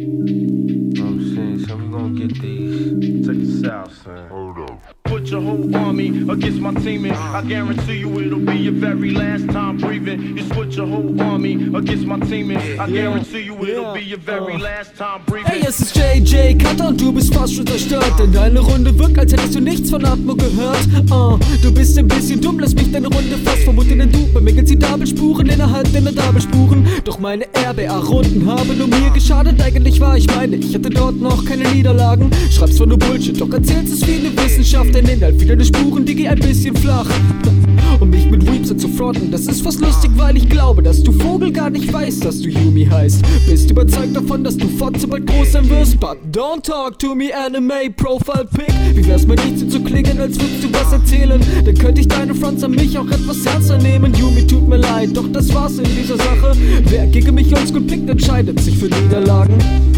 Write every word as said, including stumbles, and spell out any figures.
I'm saying, so we gonna get these. Check this out, son. Hold up. Put your whole army against my team, and I guarantee you it'll be your very last time breathing. You switch your whole army against my team, and I guarantee you it'll be your very last time breathing. Hey, es ist J J Cutter und du bist fast schon zerstört, denn deine Runde wirkt, als hättest du nichts von Atmo gehört. Uh, du bist ein bisschen dumm, lass mich deine Runde fast vermuten, denn du bei mir gibt's die Doublespuren innerhalb deiner Doublespuren. Doch meine R B A-Runden haben nur mir geschadet, eigentlich war ich meine, ich hatte dort noch keine Niederlagen. Schreibst zwar nur Bullshit, doch erzählst es wie eine Wissenschaft, denn Inhalt wie deine Spuren, die geh ein bisschen flach. Um mich mit Weepser zu fronten, das ist fast lustig, weil ich glaube, dass du Vogel gar nicht weißt, dass du Yumi heißt. Bist überzeugt davon, dass du Fotze bald groß sein wirst, but don't talk to me, Anime Profile Pic. Wie wär's mal nicht so zu klingen, als würdest du was erzählen? Dann könnte ich deine Fronts an mich auch etwas ernster nehmen. Yumi, tut mir leid, doch das war's in dieser Sache. Wer gegen mich oldschool pickt, entscheidet sich für Niederlagen.